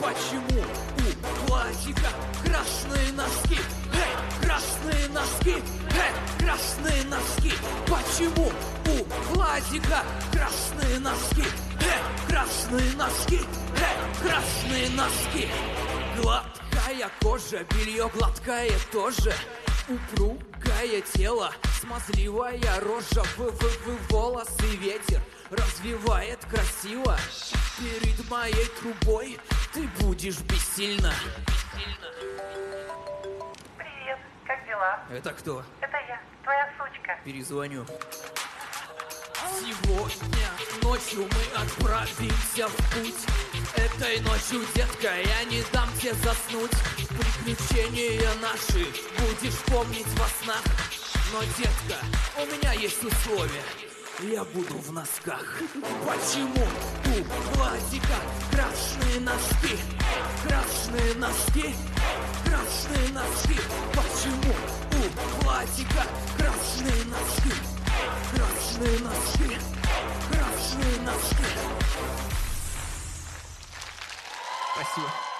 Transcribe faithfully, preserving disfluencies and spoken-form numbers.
Почему у Владика красные носки? Эй, красные носки! Эй, красные носки! Почему у Владика красные носки? Эй, красные носки! Эй, красные носки! Гладкая кожа, белье гладкое тоже. Упругое тело, смазливая рожа, в, в, в волосы ветер развивает красиво. Перед моей трубой ты будешь бессильна. Привет, как дела? Это кто? Это я, твоя сучка. Перезвоню. Сегодня ночью мы отправимся в путь. Этой ночью, детка, я не дам тебе заснуть. Приключения наши будешь помнить во снах. Но, детка, у меня есть условия. Я буду в носках. Почему у Владика красные носки? Красные носки? Красные носки? Почему у Владика красные носки? Красные носки? Красные носки? Спасибо.